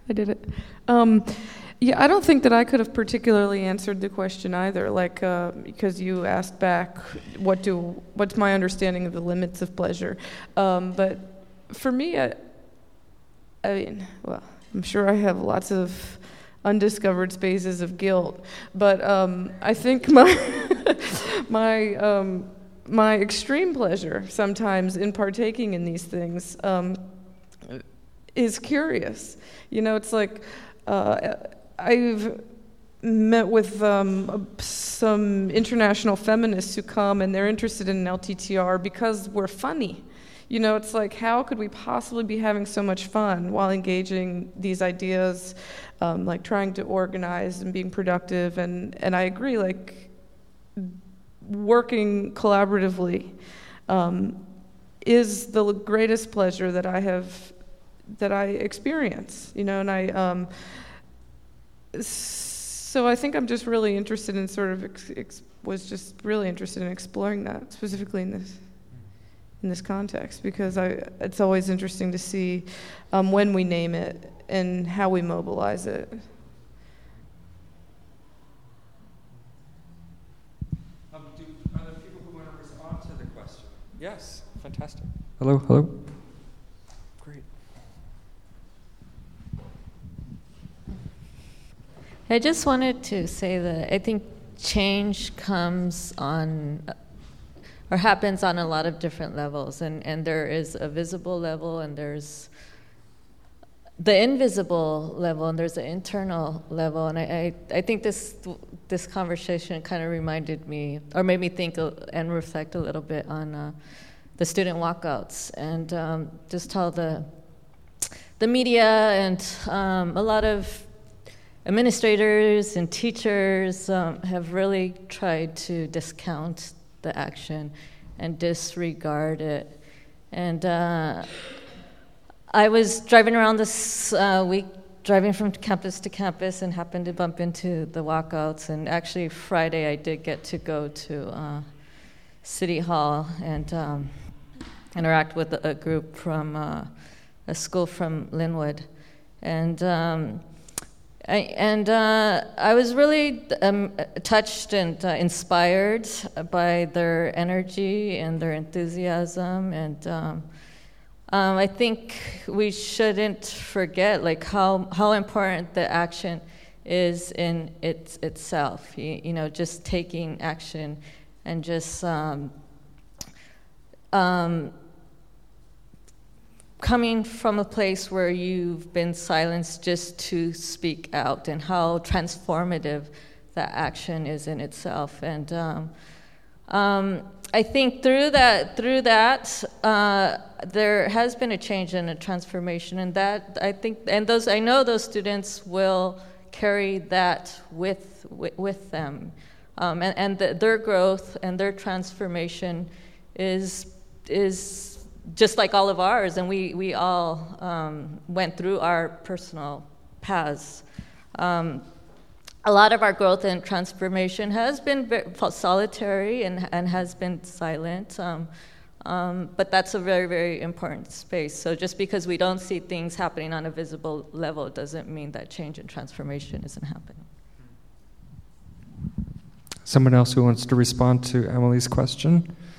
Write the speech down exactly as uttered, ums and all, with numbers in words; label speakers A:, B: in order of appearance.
A: I did it. Um, yeah, I don't think that I could have particularly answered the question either. Like, uh, because you asked back, what do what's my understanding of the limits of pleasure? Um, but for me, I, I mean, well, I'm sure I have lots of undiscovered spaces of guilt, but um, I think my my um, my extreme pleasure sometimes in partaking in these things um, is curious. You know, it's like uh, I've met with um, some international feminists who come and they're interested in L T T R because we're funny. You know, it's like, how could we possibly be having so much fun while engaging these ideas, um, like trying to organize and being productive? And, and I agree, like, working collaboratively um, is the greatest pleasure that I have, that I experience, you know, and I, um, so I think I'm just really interested in sort of, ex- ex- was just really interested in exploring that, specifically in this. in this context, because I, it's always interesting to see um, when we name it and how we mobilize it.
B: Um, do, are there people who want to respond to the question? Yes, fantastic. Hello, hello. Great.
C: I just wanted to say that I think change comes on or happens on a lot of different levels, and, and there is a visible level, and there's the invisible level, and there's the internal level, and I, I, I think this this conversation kind of reminded me, or made me think and reflect a little bit on uh, the student walkouts, and um, just how the the media and um, a lot of administrators and teachers um, have really tried to discount the action and disregard it. And uh, I was driving around this uh, week, driving from campus to campus, and happened to bump into the walkouts. And actually Friday I did get to go to uh, City Hall and um, interact with a group from uh, a school from Linwood. And um, I, and uh, I was really um, touched and uh, inspired by their energy and their enthusiasm, and um, um, I think we shouldn't forget like how how important the action is in its itself. You, you know, just taking action and just um, um, coming from a place where you've been silenced just to speak out, and how transformative that action is in itself. And um, um, I think through that, through that, uh, there has been a change and a transformation, and that I think, and those I know those students will carry that with with, with them, um, and and the, their growth and their transformation is is. just like all of ours, and we, we all um, went through our personal paths. Um, a lot of our growth and transformation has been very solitary and, and has been silent, um, um, but that's a very, very important space. So just because we don't see things happening on a visible level doesn't mean that change and transformation isn't happening.
B: Someone else who wants to respond to Emily's question?